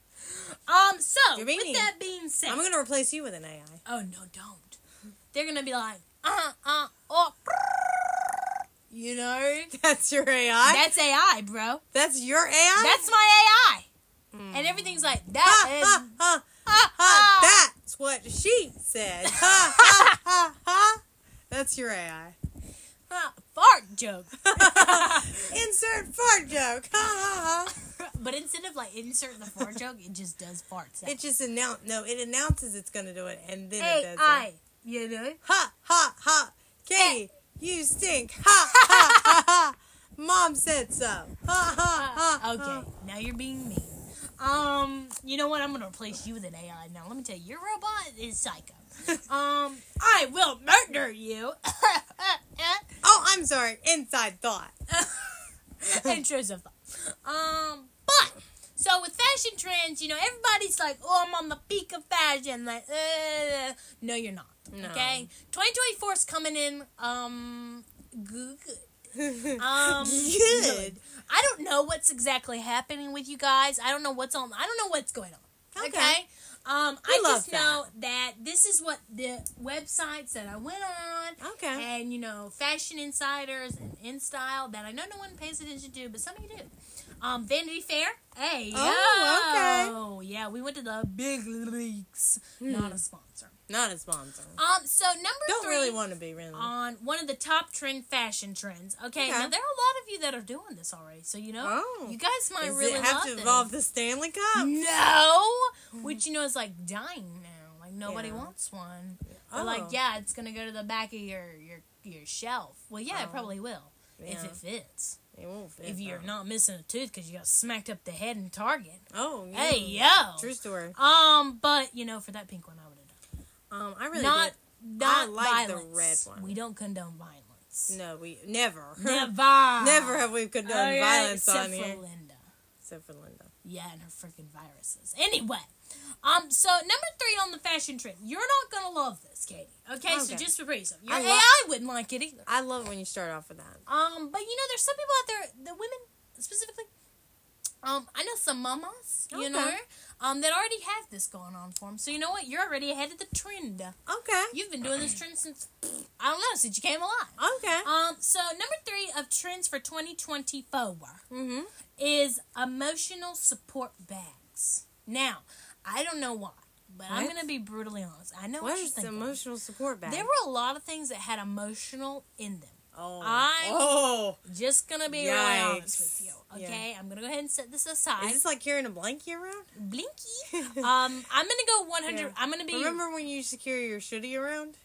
So, with that being said... I'm going to replace you with an AI. Oh, no, don't. They're going to be like, you know? That's your AI? That's AI, bro. That's your AI? That's my AI. And everything's like, that's what she said. That's your AI. Fart joke. Insert fart joke. But instead of inserting the fart joke, it just does fart sound. It just it announces it's going to do it, and then it does AI. It. You know? Ha, ha, ha. Katie, you stink. Ha, ha, ha, ha. Mom said so. Ha, ha, ha. Okay, now you're being mean. You know what? I'm gonna replace you with an AI. Now, let me tell you, your robot is psycho. I will murder you. Oh, I'm sorry. Inside thought. Intrusive thought. But, so with fashion trends, everybody's like, oh, I'm on the peak of fashion. Like, no, you're not. No. Okay? 2024 is coming in, good. Good. I don't know what's exactly happening with you guys. I don't know what's going on. Okay? I just know that this is what the websites that I went on. Okay. And, Fashion Insiders and InStyle that I know no one pays attention to, but some of you do. Vanity Fair. Hey, Oh, okay. Yeah, we went to the big leagues. Not a sponsor. Not a sponsor. So number Don't 3 really want to be, really. on one of the top fashion trends. Okay, now there are a lot of you that are doing this already, so you know, you guys might Does really it have love to this. involve the Stanley Cup? No, which you know is like dying now. Like nobody Yeah. wants one. They're like, yeah, it's gonna go to the back of your shelf. Well, yeah, it probably will if it fits. It won't fit. If you're not missing a tooth because you got smacked up the head in Target. Oh, yeah. Hey, yo. True story. But you know, for that pink one, I would have done. I really Not I like violence. the red one. We don't condone violence. No, we never. Never. Never have we condoned violence on here. Except for Linda. Except for Linda. Yeah, and her freaking viruses. Anyway, so number 3 on the fashion trend. You're not gonna love this, Katie. Okay, so just for reason, your AI wouldn't like it either. I love it when you start off with that. But you know, there's some people out there, the women specifically. I know some mamas, you know, that already have this going on for them. So you know what? You're already ahead of the trend. Okay. You've been doing this trend since I don't know, since you came alive. Okay. So number 3 of trends for 2024 is emotional support bags. Now, I don't know why, but I'm going to be brutally honest. I know what you're thinking. Emotional support bag? There were a lot of things that had emotional in them. Oh. I'm just going to be really honest with you. Okay? Yeah. I'm going to go ahead and set this aside. Is this like carrying a blankie around? Blinky. I'm going to go 100. Yeah. I'm going to be. Remember when you used to carry your shitty around?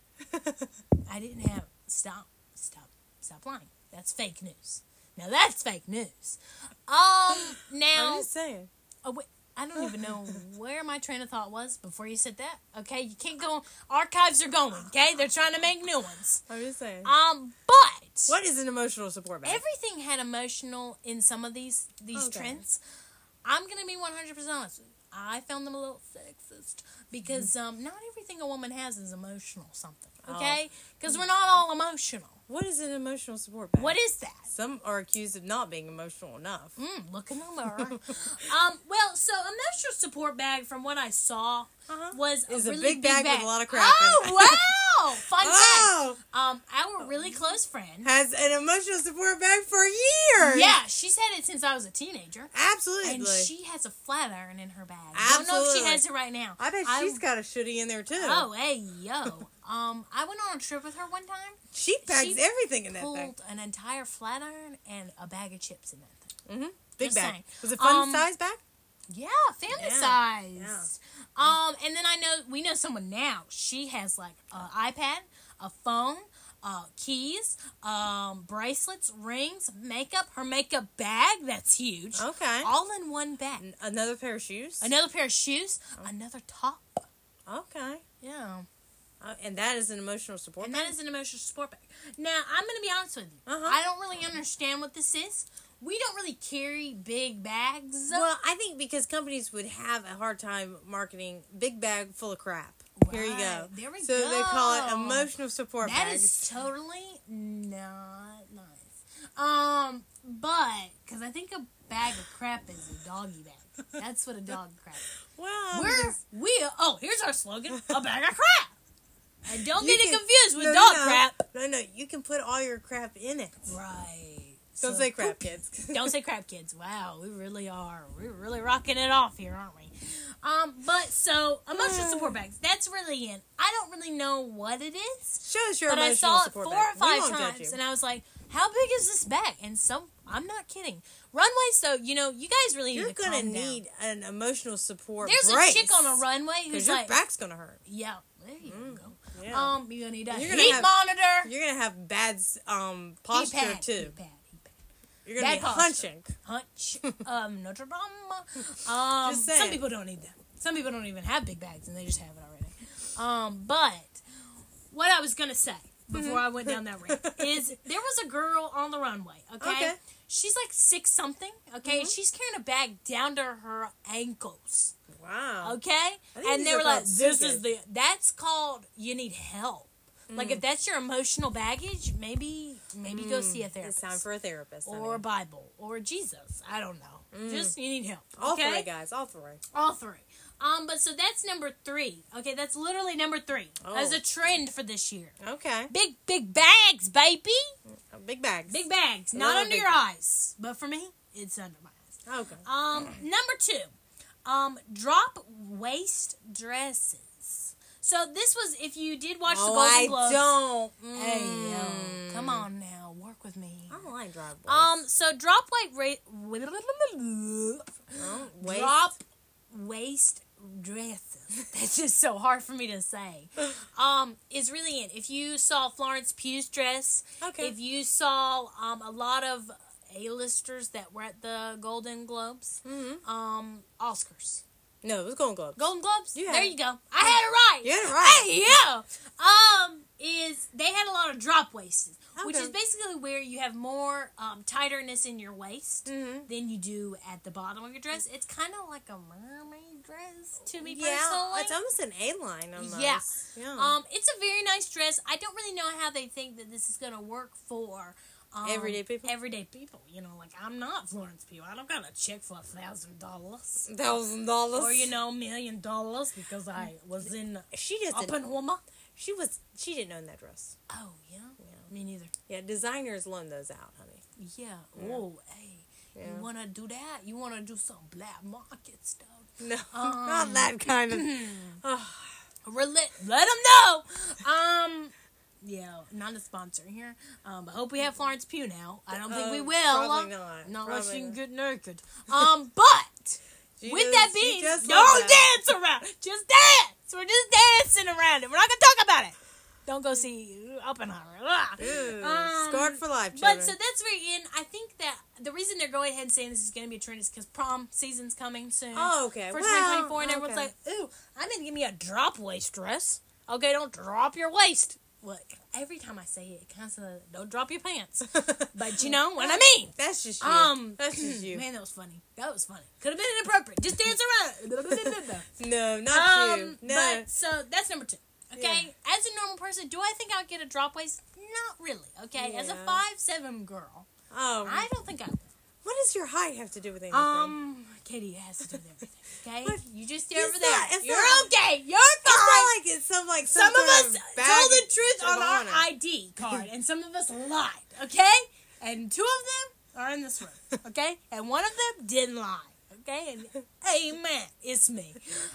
I didn't have. Stop lying. That's fake news. Now that's fake news. Now. I'm just saying. Oh, wait, I don't even know where my train of thought was before you said that. Okay, you can't go. Archives are going. Okay, they're trying to make new ones. I'm just saying. But What is an emotional support bag? everything had emotional in some of these trends. I'm gonna be 100% honest. I found them a little sexist because not everything a woman has is emotional something. Okay, because we're not all emotional. What is an emotional support bag? What is that? Some are accused of not being emotional enough. Look in the mirror. So emotional support bag, from what I saw, was Is a a really big bag with a lot of crap in it. Wow! Fun Oh! fact. Our really close friend Has an emotional support bag for years. Yeah, she's had it since I was a teenager. Absolutely. And she has a flat iron in her bag. I don't know if she has it right now. I bet she's got a shitty in there too. Oh, hey, yo. I went on a trip with her one time. She packs everything in that thing. Pulled an entire flat iron and a bag of chips in that thing. Big Just bag. saying. Was it fun size bag? Yeah, family size. And then we know someone now. She has like an iPad, a phone, keys, bracelets, rings, makeup. Her makeup bag, that's huge. Okay. All in one bag. Another pair of shoes? Another pair of shoes, another top. Okay. Yeah. And that is an emotional support And bag? that is an emotional support bag. Now, I'm going to be honest with you. I don't really understand what this is. We don't really carry big bags. Well, I think because companies would have a hard time marketing big bag full of crap. Here you go. There we go. So they call it emotional support That bags. is totally not nice. But, because I think a bag of crap is a doggy bag. That's what a dog crap is. Well, here's our slogan, a bag of crap. And don't get it can- confused with no, dog no, crap. No, you can put all your crap in it. Right. Don't say crap, kids. Don't say crap, kids. Wow, we really are. We're really rocking it off here, aren't we? Emotional support bags. That's really in. I don't really know what it is. Show us your But I emotional saw it support 4 bag. or We 5 won't judge times, you. and I was like, how big is this bag? And I'm not kidding. Runway, so, you guys really You're need to gonna calm need down. an emotional support There's brace. a chick on a runway who's your like, back's gonna hurt. yeah, there you go. Yeah. You're gonna need a You're gonna heat have- monitor. You're gonna have bad posture Heat pad, too. Heat pad. You're gonna Bad be posture. hunching. Notre Dame. Just saying. Some people don't need that. Some people don't even have big bags, and they just have it already. But what I was gonna say before I went down that rant is there was a girl on the runway. Okay. She's like 6 something. Okay, she's carrying a bag down to her ankles. Wow. Okay, and these they are were like, called "This suitcase. is that's called you need help." Like if that's your emotional baggage, maybe go see a therapist. It's time for a therapist. Or a Bible. Or Jesus. I don't know. Just, you need help. All Okay? 3, guys. All 3. All 3. But so that's number 3. Okay, that's literally number 3. As a trend for this year. Okay. Big bags, baby. Big bags. Big bags. I Not love under big your eyes. But for me, It's under my eyes. Okay. Number 2, drop waist dresses. So this was, if you did watch the Golden Globes. Don't. Hey, yo, come on now, work with me. I don't like drop waist. So drop waist dresses. That's just so hard for me to say. Is really in. If you saw Florence Pugh's dress, Okay. if you saw a lot of A-listers that were at the Golden Globes, Oscars. No, it was Golden Globes. Golden Globes? You had There it. you go. I had it right. You had it right. Hey, yeah. Is they had a lot of drop waists, which Okay. is basically where you have more tighterness in your waist Mm-hmm. than you do at the bottom of your dress. It's kind of like a mermaid dress to me Yeah, personally. it's almost an A-line almost. Yeah. Yeah. It's a very nice dress. I don't really know how they think that this is going to work for Everyday people? Everyday people. You know, like, I'm not Florence Pugh. I don't got a check for $1,000. $1,000. Or, $1 million because I was in She doesn't. Oppenheimer. She didn't own that dress. Oh, yeah? Me neither. Yeah, designers loan those out, honey. Yeah. Yeah. Whoa, hey. Yeah. You want to do that? You want to do some black market stuff? No, not that kind of. Let them know. Yeah, not a sponsor here. I hope we have Florence Pugh now. I don't think we will. Probably not. Not Probably unless she can not. get naked. But with that being, don't dance around. Just dance. We're just dancing around it. We're not gonna talk about it. Don't go see Oppenheimer. Scarred for life, children. But so that's very in. I think that the reason they're going ahead and saying this is going to be a trend is because prom season's coming soon. Oh, okay. For Well, 2024, and everyone's okay. like, ooh, I'm going to give me a drop waist dress. Okay, don't drop your waist. Well, every time I say it, it kind of don't drop your pants. But you know what I mean. That's just you. That's just you. Man, that was funny. That was funny. Could have been inappropriate. Just dance around. No, not you. No. But so that's number 2. Okay, as a normal person, do I think I'll get a drop waist? Not really. Okay, as a Yeah. 5'7" girl, Oh. I don't think I will. What does your height have to do with anything? Katie, it has to do with everything. Okay, What? you just stay It's over not- there. it's You're not- okay. You're It's fine. not like it's some Some of us sort told badge the truth of on our honor. ID card, and some of us lied. Okay, and 2 of them are in this room. Okay, and 1 of them didn't lie. Okay, and amen, it's me.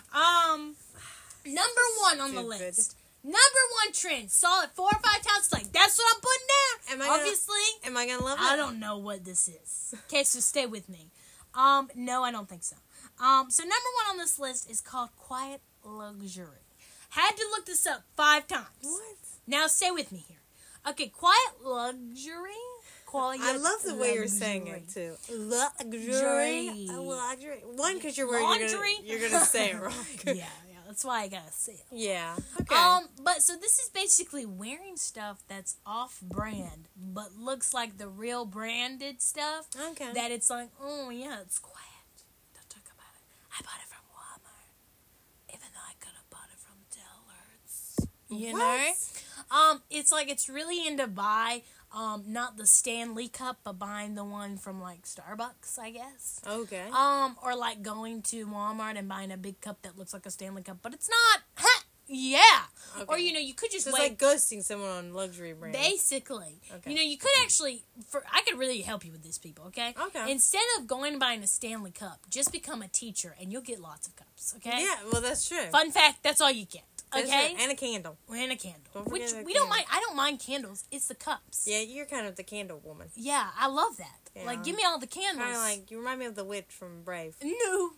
Number 1 on the Stupid. list. Number 1 trend. Saw it 4 or 5 times. Like, that's what I'm putting down. Am I gonna- Obviously, Am I gonna love it? I don't know what this is. Okay, so stay with me. No, I don't think so. So number 1 on this list is called Quiet Luxury. Had to look this up 5 times. What? Now stay with me here. Okay, Quiet Luxury. Quiet I love the way you're Luxury. saying it too. Luxury. Luxury. One, because you're worried Laundry? you're gonna say it wrong. Yeah, that's why I gotta say it. Yeah. Okay. But so this is basically wearing stuff that's off-brand, but looks like the real branded stuff. Okay. That it's like, oh yeah, it's quiet. Don't talk about it. I bought it from Walmart, even though I could have bought it from Dillard's. You know, it's like it's really into buy, not the Stanley cup, but buying the one from like Starbucks, I guess. Okay. Or like going to Walmart and buying a big cup that looks like a Stanley cup, but it's not. Yeah. Okay. Or you could just So it's wait. like ghosting someone on luxury brands. Basically, Okay. you could actually. I could really help you with this, people. Okay. Okay. Instead of going and buying a Stanley cup, just become a teacher, and you'll get lots of cups. Okay. Yeah. Well, that's true. Fun fact: that's all you get. That's Okay. true. And a candle. And a candle, Don't forget which that we don't candle. mind. I don't mind candles. It's the cups. Yeah, you're kind of the candle woman. Yeah, I love that. Yeah. Like, give me all the candles. Kind of like you remind me of the witch from Brave. No.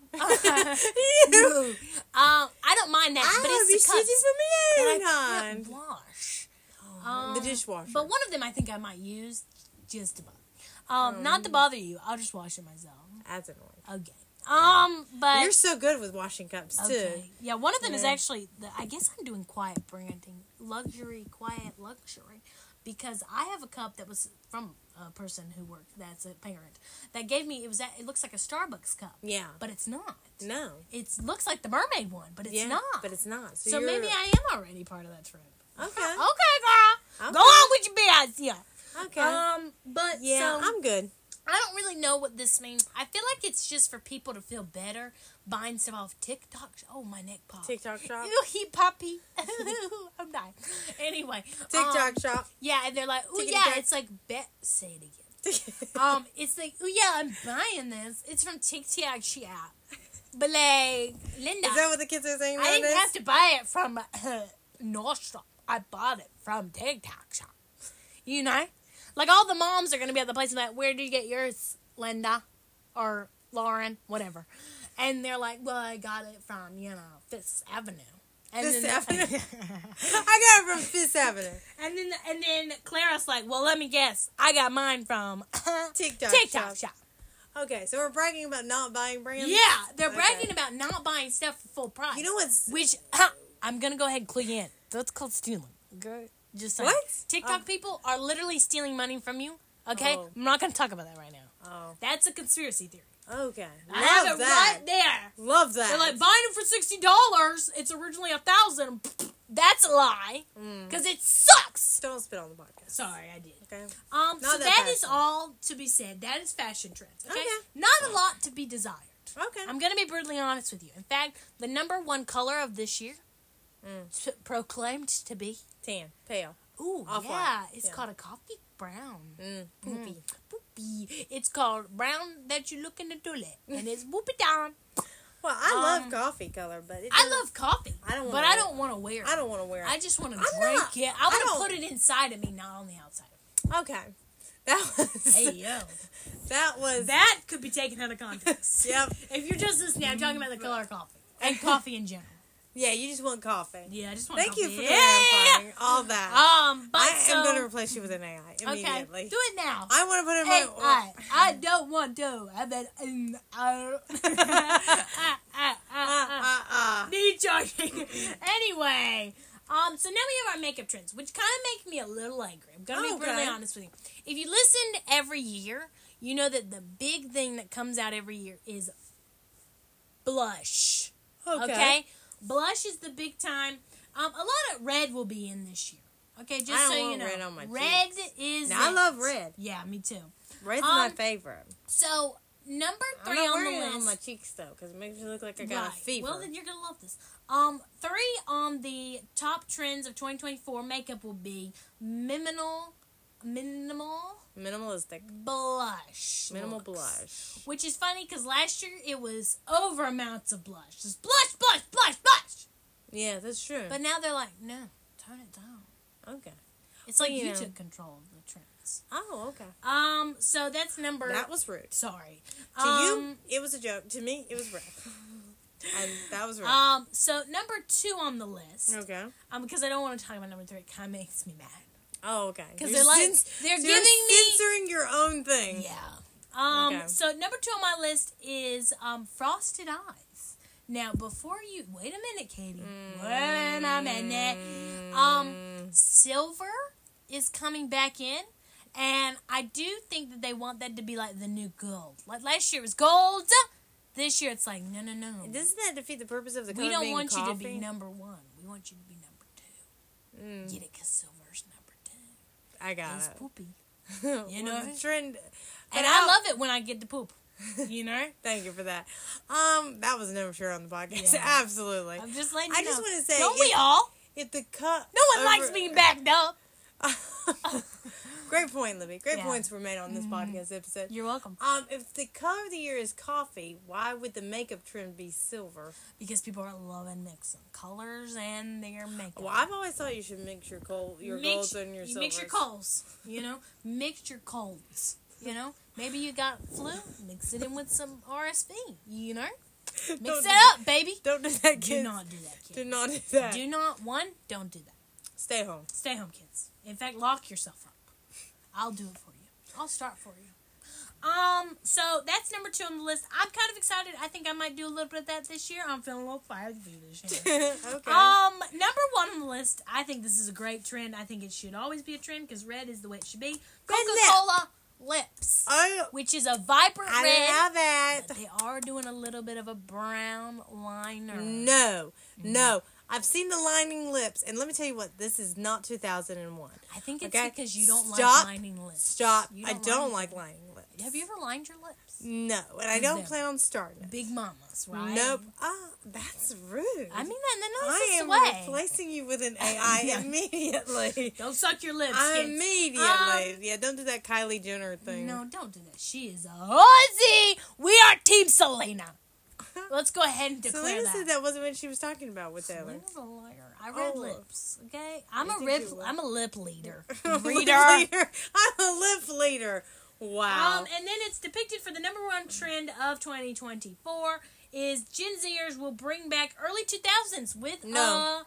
No. I don't mind that, but it's the cups. for me that I on. can't wash. The dishwasher. But one of them I think I might use just to bother. Not to bother you. I'll just wash it myself. That's annoying. Okay. But You're so good with washing cups too. okay. Yeah, one of them is Yeah. actually I guess I'm doing quiet branding. Quiet luxury. Because I have a cup that was from a person who worked that's a parent that gave me it looks like a Starbucks cup. Yeah. But it's not. No. It looks like the mermaid one, but it's Yeah, not. But it's not. So you're- maybe I am already part of that trend. Okay. Okay, girl. Okay. Go on with your BS. Yeah. Okay. But Yeah, so, I'm good. I don't really know what this means. I feel like it's just for people to feel better buying stuff off TikTok. Oh, my neck popped. TikTok shop. Ew, he poppy. I'm dying. Anyway. TikTok shop. Yeah, and they're like, oh, Tickety yeah, tack. it's like, say it again. It's like, oh yeah, I'm buying this. It's from TikTok Shop. But like, Linda, Is that what the kids are saying? I didn't nowadays? have to buy it from Nordstrom. I bought it from TikTok Shop. You know? Like, all the moms are going to be at the place and like, where did you get yours, Linda? Or Lauren? Whatever. And they're like, well, I got it from, Fifth Avenue. And Fifth then Avenue? I got it from Fifth Avenue. And then Clara's like, well, let me guess. I got mine from TikTok Shop. Okay, so we're bragging about not buying brands? Yeah, they're bragging about not buying stuff for full price. You know what's... Which, I'm going to go ahead and clue you in. That's called stealing. Okay? Just saying. What? TikTok people are literally stealing money from you. Okay? Oh. I'm not going to talk about that right now. Oh, That's a conspiracy theory. okay. I have Love it that. right there. Love that. They're like, buying it for $60. It's originally $1,000. That's a lie. Because it sucks. Don't spit on the podcast. Sorry, I did. Okay. So that that is fashion. all to be said. That is fashion trends. Okay? Okay. Not a lot to be desired. Okay. I'm going to be brutally honest with you. In fact, the number one color of this year proclaimed to be... Tan. Pale. Ooh, Off-white. yeah. It's Yeah. called a coffee brown. Poopy. Poopy. It's called brown that you look in the toilet. And it's whoopie down. Well, I love coffee color, but I love coffee. I don't but wanna I wear don't want to wear it. I don't want to wear it. I just want to I'm drink not- it. I I want don't- to put it inside of me, not on the outside. Okay. That was... Hey, yo. That was... That could be taken out of context. Yep. If you're just listening, I'm talking about the color of coffee. And coffee in general. Yeah, you just want coffee. Yeah, I just want Thank coffee. you for Yeah. clarifying all that. But I so... am going to replace you with an AI Okay, immediately. do it now. I want to put in my... I don't want to. I bet... Need charging. Anyway... so now we have our makeup trends, which kind of make me a little angry. I'm going to be brutally honest with you. If you listen every year, you know that the big thing that comes out every year is blush. Okay? Blush is the big time. A lot of red will be in this year. Okay, just I don't so you want know. red on my Red cheeks. is Now, I it. love red. Yeah, me too. Red's my favorite. So, number I'm 3 not on wearing the it on list. my cheeks, though, because it makes me look like I got a fever. Well, then you're going to love this. 3 on the top trends of 2024 makeup will be minimal Minimalistic. blush. Minimal looks. blush. Which is funny because last year it was over amounts of blush. Just blush, blush, blush, blush. Yeah, that's true. But now they're like, no, turn it down. Okay. It's like you you know. took control of the trends. Oh, okay. So that's number... That was rude. Sorry. To you, it was a joke. To me, it was rude. And that was rude. So number 2 on the list. Okay. Because I don't want to talk about number 3. It kind of makes me mad. Oh, okay. Because You're they're you're giving me... censoring your own thing. Yeah. Okay. So number 2 on my list is frosted eyes. Now, before you... Wait a minute, Katie. Wait a minute. Silver is coming back in. And I do think that they want that to be like the new gold. Like last year it was gold. This year it's like, no. Doesn't that defeat the purpose of the color We don't being want coffee? you to be number 1. We want you to be number 2. Get it? Because silver's number 2. I got It's it. poopy. You know? the trend. And I love it when I get to poop. You know? Thank you for that. That was never sure on the podcast. Yeah. Absolutely. I'm just letting you I know. just want to say, Don't we all? If the cut, No one likes being backed up. Great point, Libby. Great Yeah. points were made on this podcast episode. You're welcome. If the color of the year is coffee, why would the makeup trend be silver? Because people are loving mixing colors and their makeup. Well, I've always thought you should mix your golds and your silvers. Mix your coals, you know? Mix your colds, you know? Maybe you got flu, mix it in with some RSV, you know? Mix Don't it do up, baby. Don't do that, kids. Do not do that, kids. Do not do that. Don't do that. Stay home. Stay home, kids. In fact, lock yourself up. I'll do it for you. I'll start for you. So that's number 2 on the list. I'm kind of excited. I think I might do a little bit of that this year. I'm feeling a little fired for you this year. Okay. Number 1 on the list. I think this is a great trend. I think it should always be a trend because red is the way it should be. Coca-Cola lips, which is a vibrant I red. didn't have that. But they are doing a little bit of a brown liner. No. I've seen the lining lips, and let me tell you what, this is not 2001. I think it's Okay? because you don't Stop. like lining lips. Stop. You I don't like lining lips. Have you ever lined your lips? No, and I don't plan on starting it. Big mamas, right? Nope. That's rude. I mean that in the I nicest am way. replacing you with an AI immediately. Don't suck your lips, kids. Immediately. Yeah, don't do that Kylie Jenner thing. No, don't do that. She is a Aussie. We are Team Selena. Let's go ahead and declare Selena that. said that wasn't what she was talking about with Taylor. Selena's a liar. I read lips, okay? I'm a lip leader. Reader. I'm a lip leader. Wow. And then it's depicted for the #1 trend of 2024 is Gen Zers will bring back early 2000s with a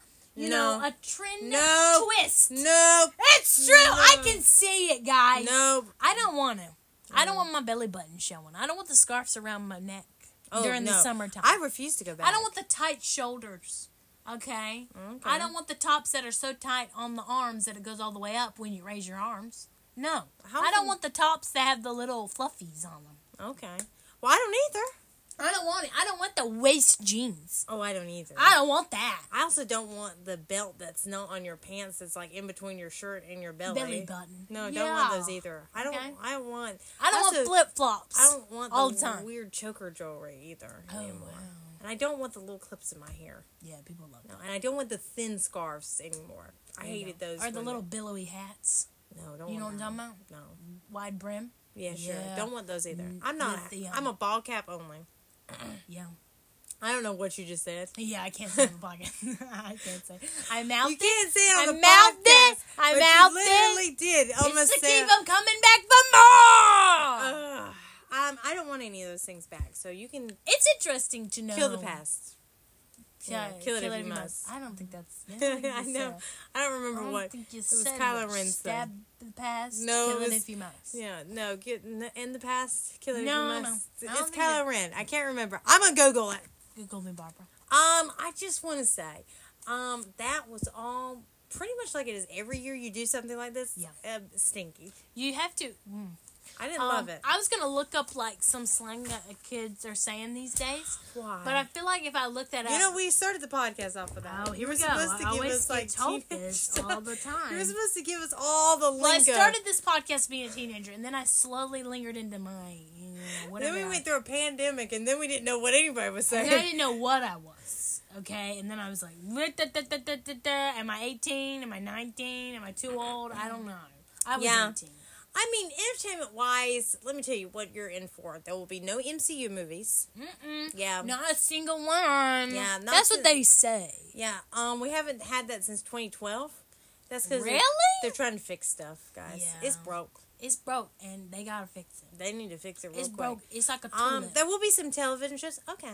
trend twist. Nope. It's true. I can see it, guys. Nope. I don't want to. I don't want my belly button showing. I don't want the scarves around my neck during the summertime. I refuse to go back. I don't want the tight shoulders. Okay? I don't want the tops that are so tight on the arms that it goes all the way up when you raise your arms. No. I don't want the tops that have the little fluffies on them. Okay. Well, I don't either. I don't want it. I don't want the waist jeans. Oh, I don't either. I don't want that. I also don't want the belt that's not on your pants. That's like in between your shirt and your belly. Belly button. No, don't want those either. I don't want flip flops. I don't want all the the time. Weird choker jewelry either anymore. Wow. And I don't want the little clips in my hair. Yeah, people love that. And I don't want the thin scarves anymore. I hated those. Or the little billowy hats. No, don't. You know want what I'm talking about? No. Wide brim. Yeah, sure. Yeah. Don't want those either. I'm not. I'm a ball cap only. Yeah. I don't know what you just said. Yeah, I can't say on the podcast. I can't say. I mouthed it. You can't say it on the mouthed podcast. it. I but mouthed you literally did. It's Almost to said, keep them coming back for more. I don't want any of those things back. So you can It's interesting to know. kill the past. Yeah, kill it if you must. I don't think that's. I know. I don't remember what. Think you it was said Kylo much. Ren's Stab thing. the past. No, kill it it was- if you must. Yeah, no, get in the past, kill it No, if you no. must. I don't It's think Kylo Ren. I can't remember. I'm gonna Google it. Google me, Barbara. I just want to say, that was all pretty much like it is every year you do something like this. Yeah. Stinky. You have to. I didn't love it. I was gonna look up like some slang that kids are saying these days, Why? but I feel like if I looked that up, You know, we started the podcast off of that. oh, here you were we go. supposed to I give always us like get told teenage this stuff. all the time. You were supposed to give us all the lingo. Well, I started this podcast being a teenager, and then I slowly lingered into my, whatever. Then we went through a pandemic, and then we didn't know what anybody was saying. And I didn't know what I was. Okay, and then I was like, am I 18? Am I 19? Am I too old? I don't know. I was 18. I mean, entertainment-wise, let me tell you what you're in for. There will be no MCU movies. Yeah. Not a single one. Yeah, that's what they say. Yeah, we haven't had that since 2012. That's because Really? they're trying to fix stuff, guys. Yeah. It's broke. It's broke, and they gotta fix it. They need to fix it real It's quick. broke. It's like a toilet. There will be some television shows. Okay.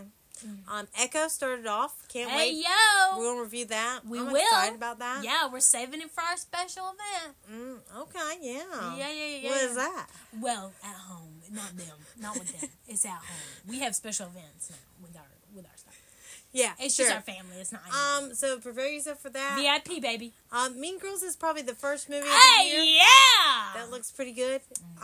Echo started off. Can't Hey, wait. yo! We'll review that. We I'm will. excited about that. Yeah, we're saving it for our special event. Okay, yeah. Yeah. What is that? Well, at home. Not them. Not with them. It's at home. We have special events now with our stuff. Yeah, It's sure. just our family. It's not So prepare yourself for that. VIP, baby. Mean Girls is probably the first movie of the Hey, year. yeah! That looks pretty good.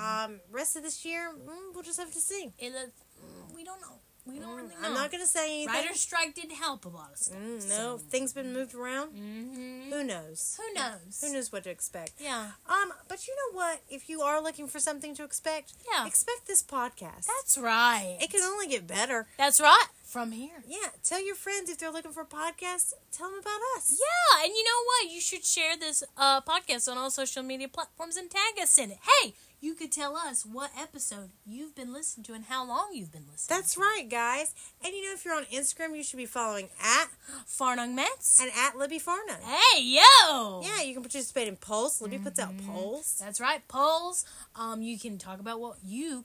Rest of this year, we'll just have to see. We don't know. We don't really know. I'm not going to say anything. Writer's strike didn't help a lot of stuff. No, things been moved around. Mm-hmm. Who knows? Who knows? Who knows what to expect? Yeah. But you know what? If you are looking for something to expect, expect this podcast. That's right. It can only get better. That's right. From here. Yeah, tell your friends if they're looking for a podcast, tell them about us. Yeah, and you know what? You should share this podcast on all social media platforms and tag us in it. Hey, you could tell us what episode you've been listening to and how long you've been listening. That's right, guys. And you know, if you're on Instagram, you should be following at Farnung Mets and at Libby Farnung. Hey, yo! Yeah, you can participate in polls. Libby puts out polls. That's right, polls. You can talk about what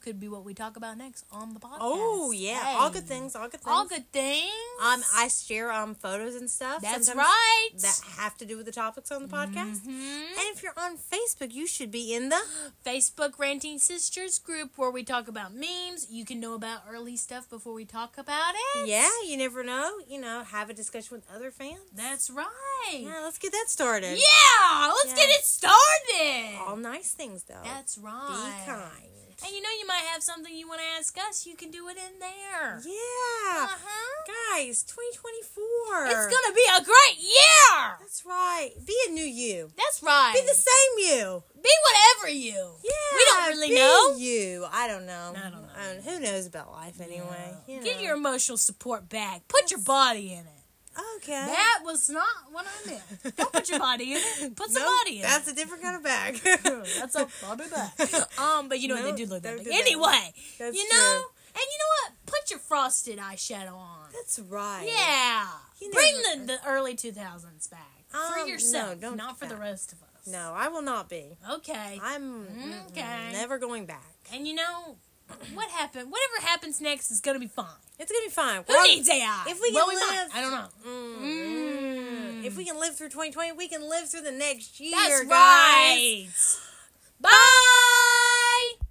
we talk about next on the podcast. Oh, yeah. Hey. All good things. All good things. All good things. I share photos and stuff. That's sometimes right. that have to do with the topics on the podcast. And if you're on Facebook, you should be in the Facebook Ranting Sisters group where we talk about memes. You can know about early stuff before we talk about it. Yeah, you never know. You know, have a discussion with other fans. That's right. Yeah, let's get that started. Yeah, let's get it started. All nice things, though. That's right. Be kind. And you might have something you want to ask us. You can do it in there. Yeah. Guys, 2024. It's going to be a great year. That's right. Be a new you. That's right. Be the same you. Be whatever you. Yeah. We don't really be know. you. I don't know. I don't know. Who knows about life anyway? Yeah. You know. Get your emotional support back. Put your body in it. Okay. That was not what I meant. Don't put your body in it. Put some body in that's it. a different kind of bag. That's a body bag. But you know what? They do look that big. do Anyway, That's you true. know? And you know what? Put your frosted eyeshadow on. That's right. Yeah. You Bring never- the early 2000s back. For yourself. no, don't not do for the that. rest of us. No, I will not be. Okay. I'm Okay. never going back. And you know, whatever happens next is going to be fine. It's gonna be fine. Who needs AI? If we can well, we live, might. I don't know. If we can live through 2020, we can live through the next year, That's guys. right. Bye.